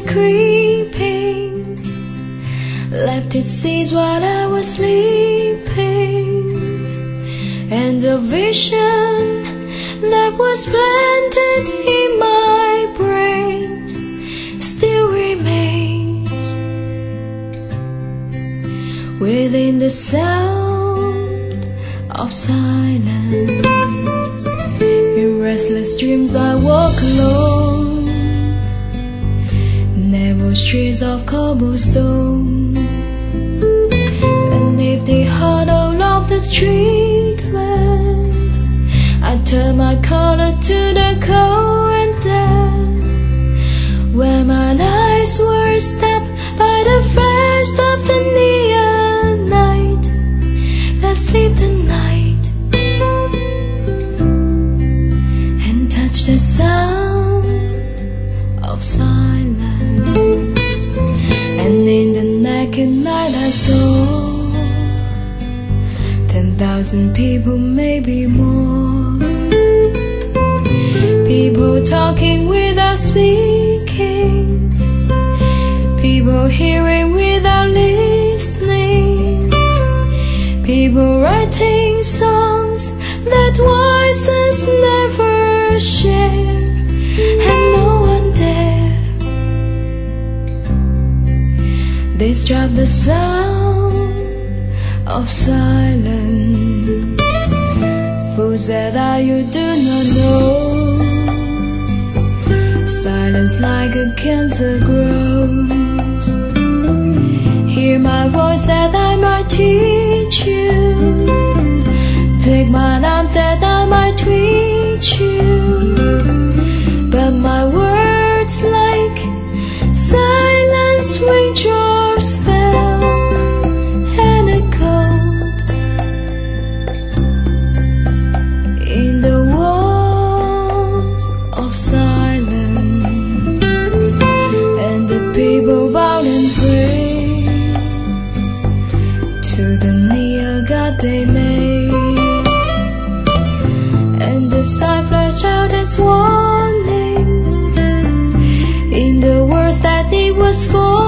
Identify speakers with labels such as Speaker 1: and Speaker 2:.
Speaker 1: creeping, left its seeds while I was sleeping, and the vision that was planted in my brain still remains within the sound of silence. In restless dreams I walk alone, narrow streets of cobblestone, and if the huddle of the street lamp, I turn my collar to the cold and damp, where my eyes were stabbed by the flash of the neon night that sleep the night, and touch the sound of silence. And in the naked night I saw 10,000 people, maybe more, people talking without speaking, people hearing without listening, people writing songs that voices never share, and no one dare disrupt the sound of silence. Fools that are you do not know, silence like a cancer grows. Hear my voice that I might teach you, take my arms that I might reach you, but my words like silence raindrops fell and echoed in the walls of silence, and the people bowed and prayed to the near God they made, and the sign flashed out its warning in the words that it was for.